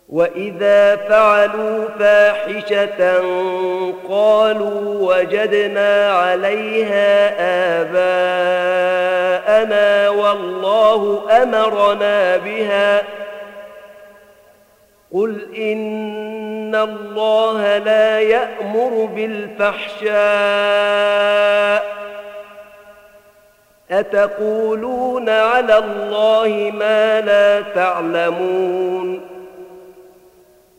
وإذا فعلوا فاحشة قالوا وجدنا عليها آباءنا والله أمرنا بها قل إن الله لا يأمر بالفحشاء أتقولون على الله ما لا تعلمون